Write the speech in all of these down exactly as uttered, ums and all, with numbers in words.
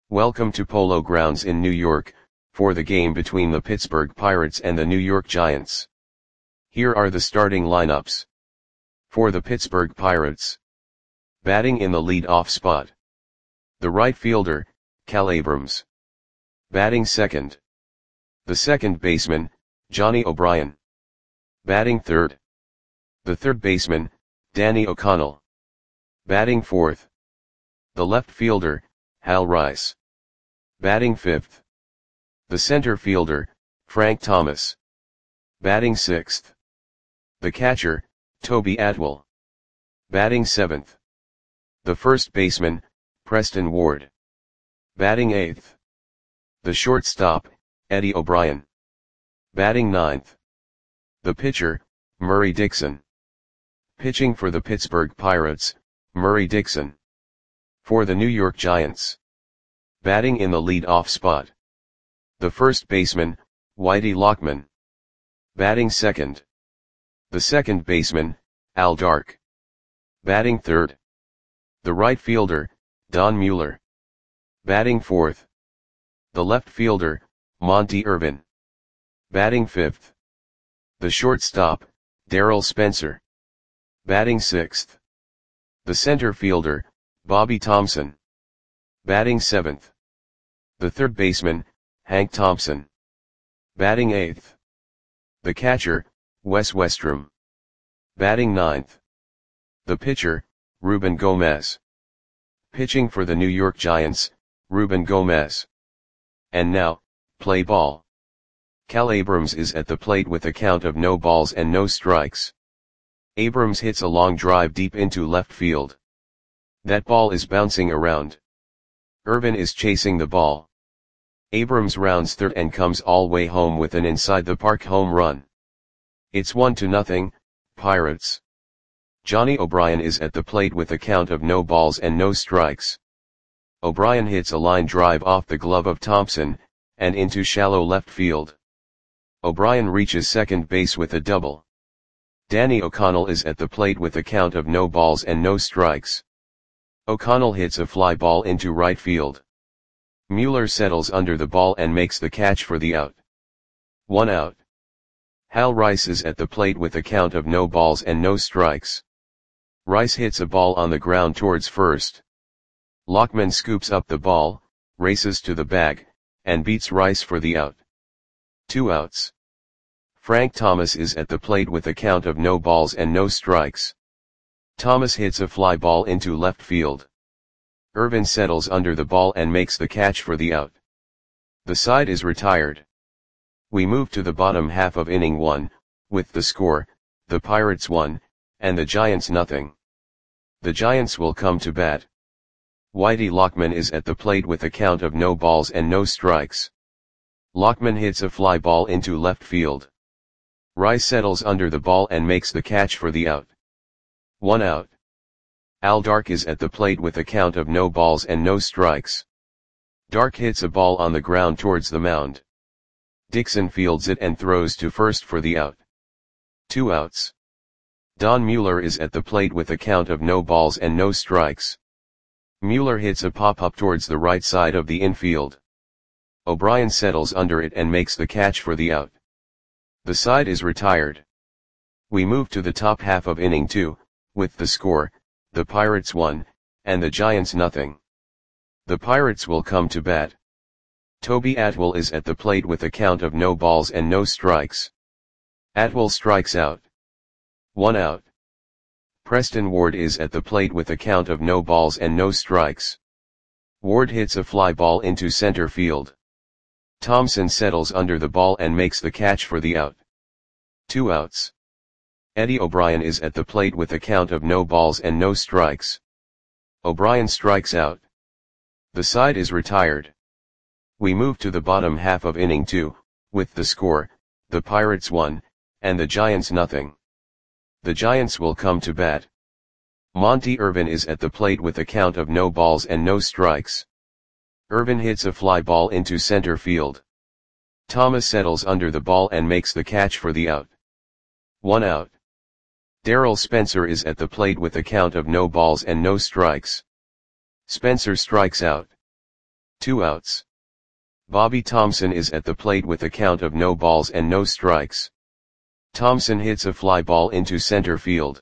Welcome to Polo Grounds in New York, for the game between the Pittsburgh Pirates and the New York Giants. Here are the starting lineups. For the Pittsburgh Pirates. Batting in the lead-off spot. The right fielder, Cal Abrams. Batting second. The second baseman, Johnny O'Brien. Batting third. The third baseman, Danny O'Connell. Batting fourth. The left fielder, Hal Rice. Batting fifth. The center fielder, Frank Thomas. Batting sixth. The catcher, Toby Atwell. Batting seventh. The first baseman, Preston Ward. Batting eighth. The shortstop, Eddie O'Brien. Batting ninth. The pitcher, Murray Dixon. Pitching for the Pittsburgh Pirates, Murray Dixon. For the New York Giants. Batting in the lead-off spot. The first baseman, Whitey Lockman. Batting second. The second baseman, Al Dark. Batting third. The right fielder, Don Mueller. Batting fourth. The left fielder, Monty Irvin. Batting fifth. The shortstop, Darrell Spencer. Batting sixth. The center fielder, Bobby Thompson. Batting seventh. The third baseman, Hank Thompson. Batting eighth. The catcher, Wes Westrom. Batting ninth. The pitcher, Ruben Gomez. Pitching for the New York Giants, Ruben Gomez. And now, play ball. Cal Abrams is at the plate with a count of no balls and no strikes. Abrams hits a long drive deep into left field. That ball is bouncing around. Irvin is chasing the ball. Abrams rounds third and comes all way home with an inside-the-park home run. It's one to nothing, Pirates. Johnny O'Brien is at the plate with a count of no balls and no strikes. O'Brien hits a line drive off the glove of Thompson, and into shallow left field. O'Brien reaches second base with a double. Danny O'Connell is at the plate with a count of no balls and no strikes. O'Connell hits a fly ball into right field. Mueller settles under the ball and makes the catch for the out. One out. Hal Rice is at the plate with a count of no balls and no strikes. Rice hits a ball on the ground towards first. Lockman scoops up the ball, races to the bag, and beats Rice for the out. Two outs. Frank Thomas is at the plate with a count of no balls and no strikes. Thomas hits a fly ball into left field. Irvin settles under the ball and makes the catch for the out. The side is retired. We move to the bottom half of inning one, with the score, the Pirates one, and the Giants nothing. The Giants will come to bat. Whitey Lockman is at the plate with a count of no balls and no strikes. Lockman hits a fly ball into left field. Rice settles under the ball and makes the catch for the out. One out. Al Dark is at the plate with a count of no balls and no strikes. Dark hits a ball on the ground towards the mound. Dixon fields it and throws to first for the out. Two outs. Don Mueller is at the plate with a count of no balls and no strikes. Mueller hits a pop-up towards the right side of the infield. O'Brien settles under it and makes the catch for the out. The side is retired. We move to the top half of inning two, with the score, the Pirates one, and the Giants nothing. The Pirates will come to bat. Toby Atwell is at the plate with a count of no balls and no strikes. Atwell strikes out. One out. Preston Ward is at the plate with a count of no balls and no strikes. Ward hits a fly ball into center field. Thompson settles under the ball and makes the catch for the out. Two outs. Eddie O'Brien is at the plate with a count of no balls and no strikes. O'Brien strikes out. The side is retired. We move to the bottom half of inning two, with the score, the Pirates one, and the Giants nothing. The Giants will come to bat. Monty Irvin is at the plate with a count of no balls and no strikes. Irvin hits a fly ball into center field. Thomas settles under the ball and makes the catch for the out. One out. Darrell Spencer is at the plate with a count of no balls and no strikes. Spencer strikes out. Two outs. Bobby Thomson is at the plate with a count of no balls and no strikes. Thomson hits a fly ball into center field.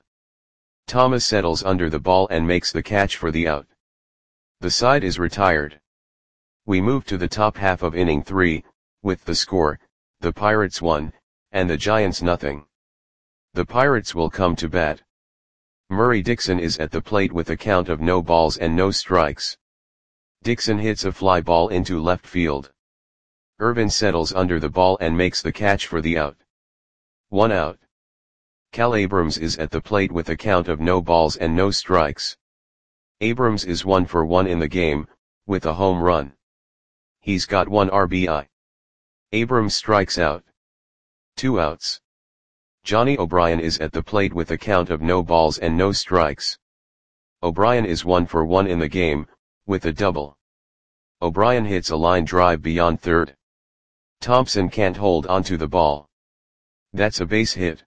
Thomas settles under the ball and makes the catch for the out. The side is retired. We move to the top half of inning three, with the score, the Pirates one, and the Giants nothing. The Pirates will come to bat. Murray Dixon is at the plate with a count of no balls and no strikes. Dixon hits a fly ball into left field. Irvin settles under the ball and makes the catch for the out. One out. Cal Abrams is at the plate with a count of no balls and no strikes. Abrams is one for one in the game, with a home run. He's got one R B I. Abrams strikes out. Two outs. Johnny O'Brien is at the plate with a count of no balls and no strikes. O'Brien is one for one in the game, with a double. O'Brien hits a line drive beyond third. Thompson can't hold onto the ball. That's a base hit.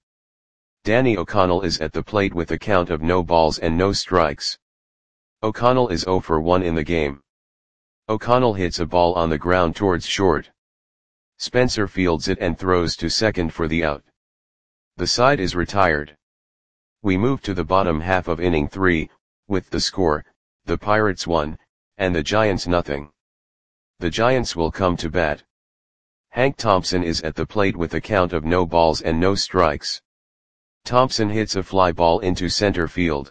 Danny O'Connell is at the plate with a count of no balls and no strikes. O'Connell is zero for one in the game. O'Connell hits a ball on the ground towards short. Spencer fields it and throws to second for the out. The side is retired. We move to the bottom half of inning three, with the score, the Pirates one, and the Giants nothing. The Giants will come to bat. Hank Thompson is at the plate with a count of no balls and no strikes. Thompson hits a fly ball into center field.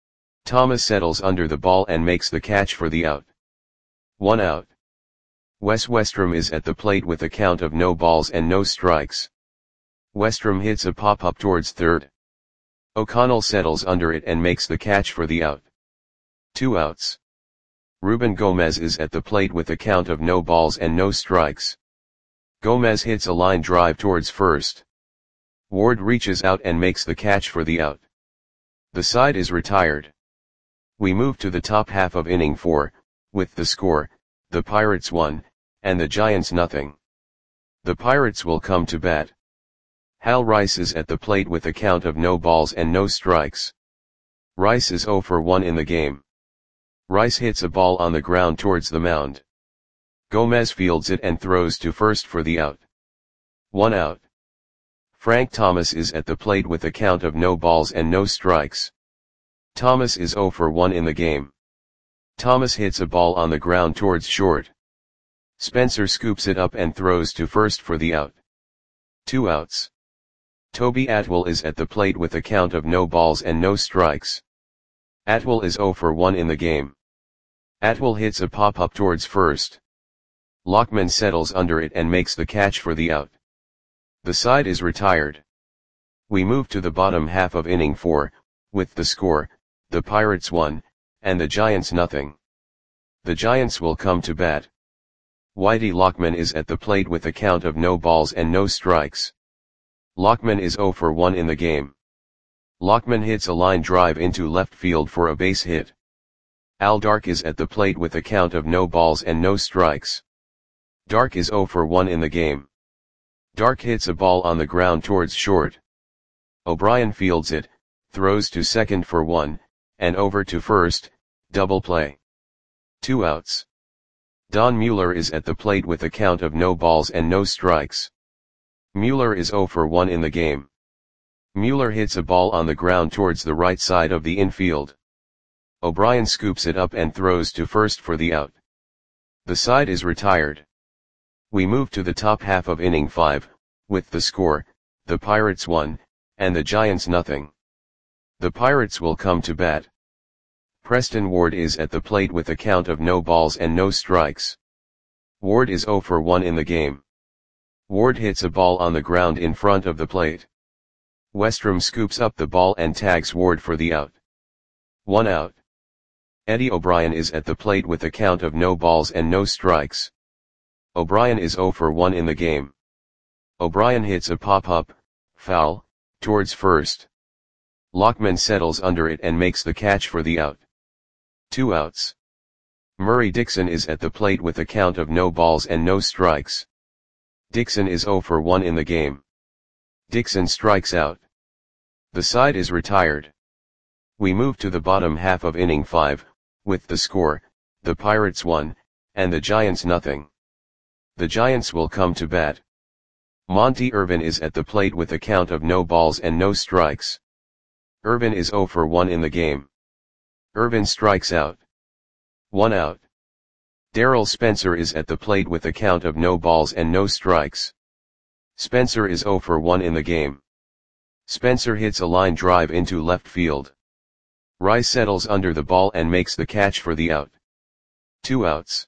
Thomas settles under the ball and makes the catch for the out. One out. Wes Westrom is at the plate with a count of no balls and no strikes. Westrom hits a pop-up towards third. O'Connell settles under it and makes the catch for the out. Two outs. Ruben Gomez is at the plate with a count of no balls and no strikes. Gomez hits a line drive towards first. Ward reaches out and makes the catch for the out. The side is retired. We move to the top half of inning four, with the score, the Pirates one, and the Giants nothing. The Pirates will come to bat. Hal Rice is at the plate with a count of no balls and no strikes. Rice is zero for one in the game. Rice hits a ball on the ground towards the mound. Gomez fields it and throws to first for the out. One out. Frank Thomas is at the plate with a count of no balls and no strikes. Thomas is zero for one in the game. Thomas hits a ball on the ground towards short. Spencer scoops it up and throws to first for the out. Two outs. Toby Atwell is at the plate with a count of no balls and no strikes. Atwell is zero for one in the game. Atwell hits a pop-up towards first. Lockman settles under it and makes the catch for the out. The side is retired. We move to the bottom half of inning four, with the score, the Pirates one, and the Giants nothing. The Giants will come to bat. Whitey Lockman is at the plate with a count of no balls and no strikes. Lockman is zero for one in the game. Lockman hits a line drive into left field for a base hit. Al Dark is at the plate with a count of no balls and no strikes. Dark is zero for one in the game. Dark hits a ball on the ground towards short. O'Brien fields it, throws to second for one, and over to first, double play. Two outs. Don Mueller is at the plate with a count of no balls and no strikes. Mueller is zero for one in the game. Mueller hits a ball on the ground towards the right side of the infield. O'Brien scoops it up and throws to first for the out. The side is retired. We move to the top half of inning five, with the score, the Pirates one, and the Giants nothing. The Pirates will come to bat. Preston Ward is at the plate with a count of no balls and no strikes. Ward is zero for one in the game. Ward hits a ball on the ground in front of the plate. Westrom scoops up the ball and tags Ward for the out. One out. Eddie O'Brien is at the plate with a count of no balls and no strikes. O'Brien is zero for one in the game. O'Brien hits a pop-up, foul, towards first. Lockman settles under it and makes the catch for the out. Two outs. Murray Dixon is at the plate with a count of no balls and no strikes. Dixon is zero for one in the game. Dixon strikes out. The side is retired. We move to the bottom half of inning five, with the score, the Pirates one, and the Giants nothing. The Giants will come to bat. Monty Irvin is at the plate with a count of no balls and no strikes. Irvin is oh for one in the game. Irvin strikes out. One out. Darryl Spencer is at the plate with a count of no balls and no strikes. Spencer is oh for one in the game. Spencer hits a line drive into left field. Rice settles under the ball and makes the catch for the out. Two outs.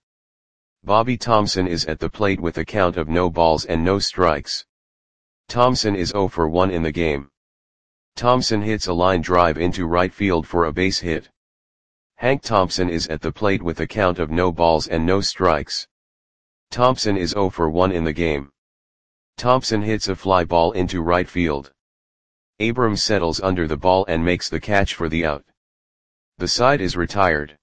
Bobby Thomson is at the plate with a count of no balls and no strikes. Thomson is oh for one in the game. Thomson hits a line drive into right field for a base hit. Hank Thompson is at the plate with a count of no balls and no strikes. Thompson is oh for one in the game. Thompson hits a fly ball into right field. Abrams settles under the ball and makes the catch for the out. The side is retired.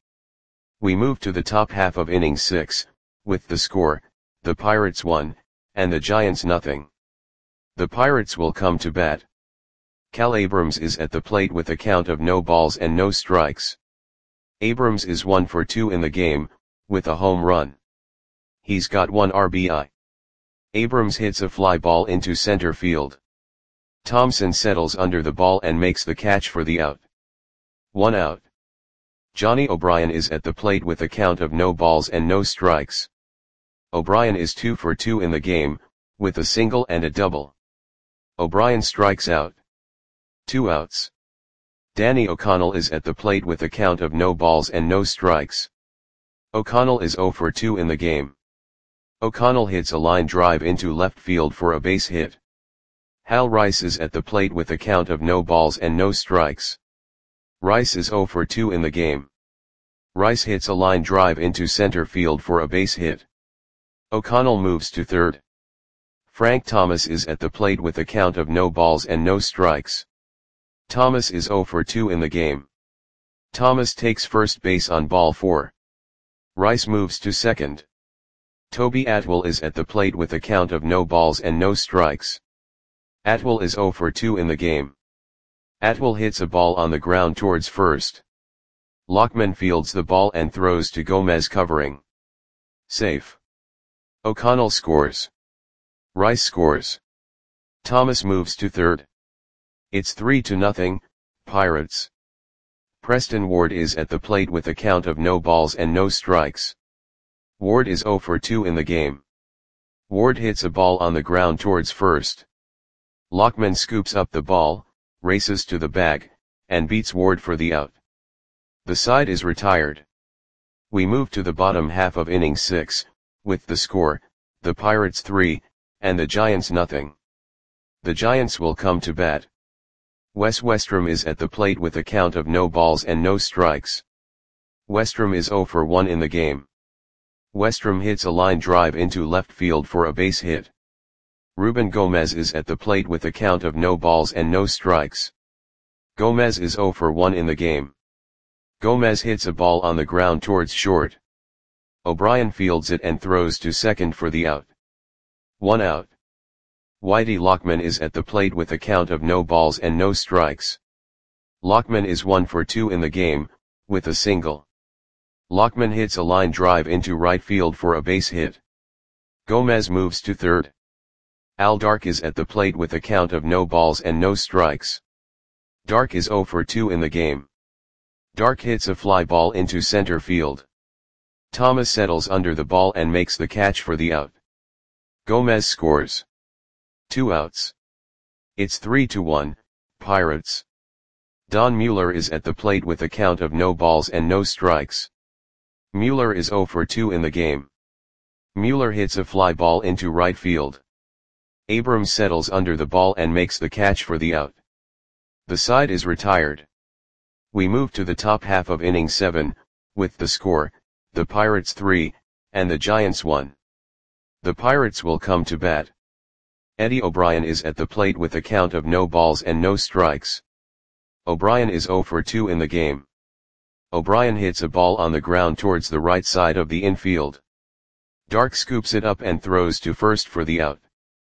We move to the top half of inning six, with the score, the Pirates one, and the Giants nothing. The Pirates will come to bat. Cal Abrams is at the plate with a count of no balls and no strikes. Abrams is one for two in the game, with a home run. He's got one R B I. Abrams hits a fly ball into center field. Thompson settles under the ball and makes the catch for the out. One out. Johnny O'Brien is at the plate with a count of no balls and no strikes. O'Brien is two for two in the game, with a single and a double. O'Brien strikes out. Two outs. Danny O'Connell is at the plate with a count of no balls and no strikes. O'Connell is oh for two in the game. O'Connell hits a line drive into left field for a base hit. Hal Rice is at the plate with a count of no balls and no strikes. Rice is oh for two in the game. Rice hits a line drive into center field for a base hit. O'Connell moves to third. Frank Thomas is at the plate with a count of no balls and no strikes. Thomas is oh for two in the game. Thomas takes first base on ball four. Rice moves to second. Toby Atwell is at the plate with a count of no balls and no strikes. Atwell is oh for two in the game. Atwell hits a ball on the ground towards first. Lockman fields the ball and throws to Gomez covering. Safe. O'Connell scores. Rice scores. Thomas moves to third. It's three to nothing, Pirates. Preston Ward is at the plate with a count of no balls and no strikes. Ward is oh for two in the game. Ward hits a ball on the ground towards first. Lockman scoops up the ball, races to the bag, and beats Ward for the out. The side is retired. We move to the bottom half of inning six, with the score, the Pirates three, and the Giants nothing. The Giants will come to bat. Wes Westrom is at the plate with a count of no balls and no strikes. Westrom is oh for one in the game. Westrom hits a line drive into left field for a base hit. Ruben Gomez is at the plate with a count of no balls and no strikes. Gomez is oh for one in the game. Gomez hits a ball on the ground towards short. O'Brien fields it and throws to second for the out. One out. Whitey Lockman is at the plate with a count of no balls and no strikes. Lockman is one for two in the game, with a single. Lockman hits a line drive into right field for a base hit. Gomez moves to third. Al Dark is at the plate with a count of no balls and no strikes. Dark is oh for two in the game. Dark hits a fly ball into center field. Thomas settles under the ball and makes the catch for the out. Gomez scores. Two outs. It's three to one, Pirates. Don Mueller is at the plate with a count of no balls and no strikes. Mueller is oh for two in the game. Mueller hits a fly ball into right field. Abrams settles under the ball and makes the catch for the out. The side is retired. We move to the top half of inning seven, with the score, the Pirates three, and the Giants one. The Pirates will come to bat. Eddie O'Brien is at the plate with a count of no balls and no strikes. O'Brien is oh for two in the game. O'Brien hits a ball on the ground towards the right side of the infield. Dark scoops it up and throws to first for the out.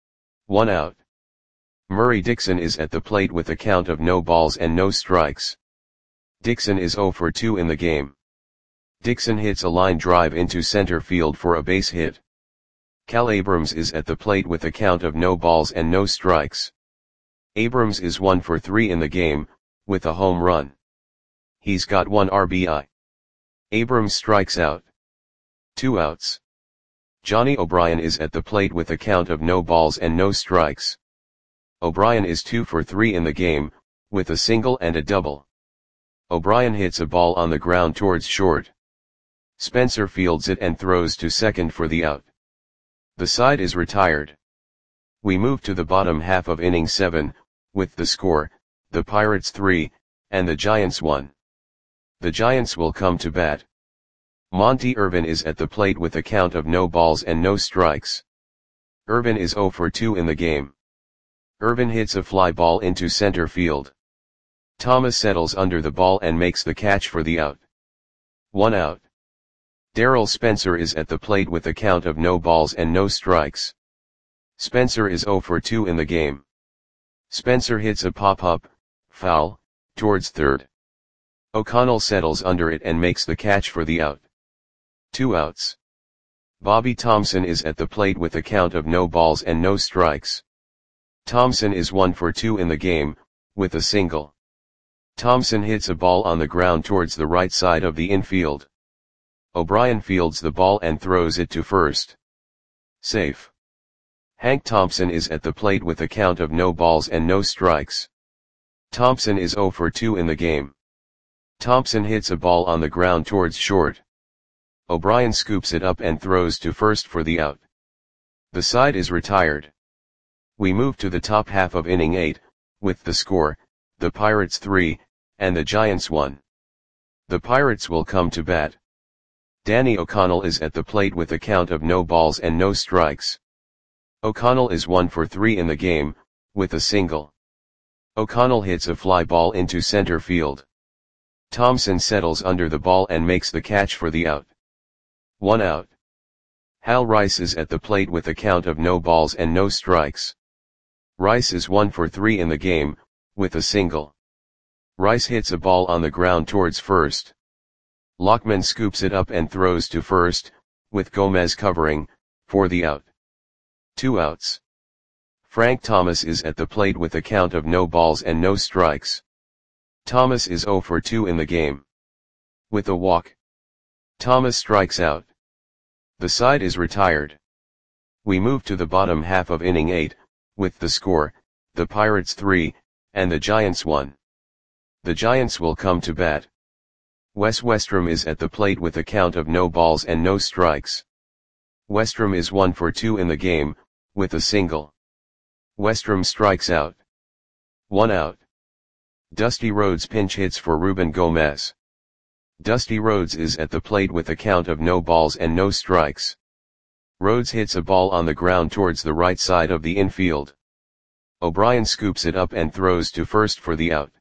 One out. Murray Dixon is at the plate with a count of no balls and no strikes. Dixon is oh for two in the game. Dixon hits a line drive into center field for a base hit. Cal Abrams is at the plate with a count of no balls and no strikes. Abrams is one for three in the game, with a home run. He's got one R B I. Abrams strikes out. Two outs. Johnny O'Brien is at the plate with a count of no balls and no strikes. O'Brien is two for three in the game, with a single and a double. O'Brien hits a ball on the ground towards short. Spencer fields it and throws to second for the out. The side is retired. We move to the bottom half of inning seven, with the score, the Pirates three, and the Giants one. The Giants will come to bat. Monty Irvin is at the plate with a count of no balls and no strikes. Irvin is zero for two in the game. Irvin hits a fly ball into center field. Thomas settles under the ball and makes the catch for the out. One out. Darryl Spencer is at the plate with a count of no balls and no strikes. Spencer is zero for two in the game. Spencer hits a pop-up, foul, towards third. O'Connell settles under it and makes the catch for the out. Two outs. Bobby Thompson is at the plate with a count of no balls and no strikes. Thompson is one for two in the game, with a single. Thompson hits a ball on the ground towards the right side of the infield. O'Brien fields the ball and throws it to first. Safe. Hank Thompson is at the plate with a count of no balls and no strikes. Thompson is zero for two in the game. Thompson hits a ball on the ground towards short. O'Brien scoops it up and throws to first for the out. The side is retired. We move to the top half of inning eight, with the score, the Pirates three, and the Giants one. The Pirates will come to bat. Danny O'Connell is at the plate with a count of no balls and no strikes. O'Connell is one for three in the game, with a single. O'Connell hits a fly ball into center field. Thompson settles under the ball and makes the catch for the out. One out. Hal Rice is at the plate with a count of no balls and no strikes. Rice is one for three in the game, with a single. Rice hits a ball on the ground towards first. Lockman scoops it up and throws to first, with Gomez covering, for the out. Two outs. Frank Thomas is at the plate with a count of no balls and no strikes. Thomas is zero for two in the game. With a walk. Thomas strikes out. The side is retired. We move to the bottom half of inning eight, with the score, the Pirates three, and the Giants one. The Giants will come to bat. Wes Westrom is at the plate with a count of no balls and no strikes. Westrom is one for two in the game, with a single. Westrom strikes out. One out. Dusty Rhodes pinch hits for Ruben Gomez. Dusty Rhodes is at the plate with a count of no balls and no strikes. Rhodes hits a ball on the ground towards the right side of the infield. O'Brien scoops it up and throws to first for the out.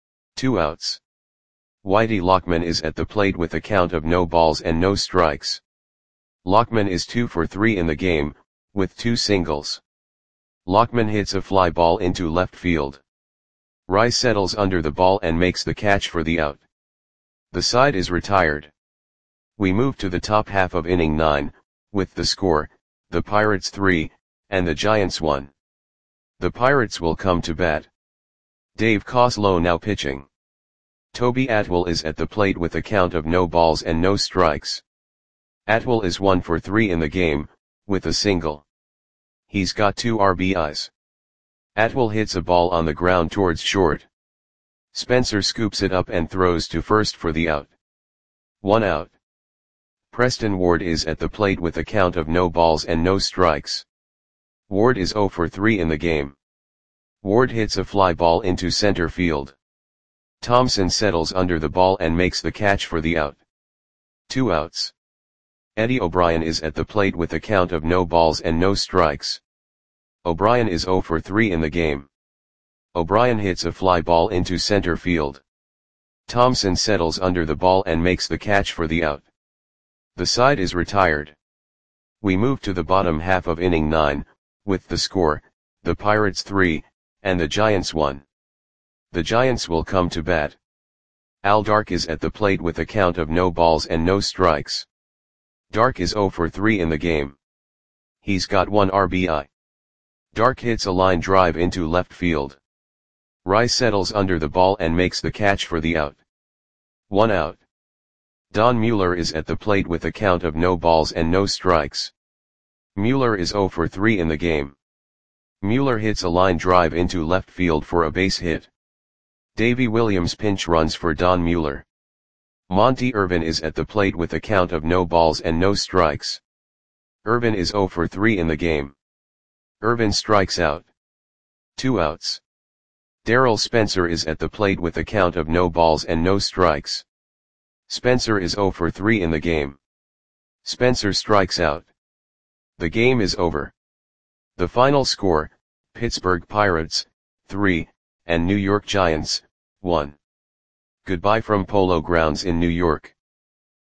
Two outs. Whitey Lockman is at the plate with a count of no balls and no strikes. Lockman is two for three in the game, with two singles. Lockman hits a fly ball into left field. Rice settles under the ball and makes the catch for the out. The side is retired. We move to the top half of inning nine, with the score, the Pirates three, and the Giants one. The Pirates will come to bat. Dave Coslow now pitching. Toby Atwell is at the plate with a count of no balls and no strikes. Atwell is one for three in the game, with a single. He's got two R B Is. Atwell hits a ball on the ground towards short. Spencer scoops it up and throws to first for the out. One out. Preston Ward is at the plate with a count of no balls and no strikes. Ward is zero for three in the game. Ward hits a fly ball into center field. Thompson settles under the ball and makes the catch for the out. Two outs. Eddie O'Brien is at the plate with a count of no balls and no strikes. O'Brien is zero for three in the game. O'Brien hits a fly ball into center field. Thompson settles under the ball and makes the catch for the out. The side is retired. We move to the bottom half of inning nine, with the score, the Pirates three, and the Giants one. The Giants will come to bat. Al Dark is at the plate with a count of no balls and no strikes. Dark is zero for three in the game. He's got one R B I. Dark hits a line drive into left field. Rice settles under the ball and makes the catch for the out. One out. Don Mueller is at the plate with a count of no balls and no strikes. Mueller is zero for three in the game. Mueller hits a line drive into left field for a base hit. Davy Williams pinch runs for Don Mueller. Monty Irvin is at the plate with a count of no balls and no strikes. Irvin is zero for three in the game. Irvin strikes out. Two outs. Darrell Spencer is at the plate with a count of no balls and no strikes. Spencer is zero for three in the game. Spencer strikes out. The game is over. The final score, Pittsburgh Pirates, three, and New York Giants, one. Goodbye from Polo Grounds in New York.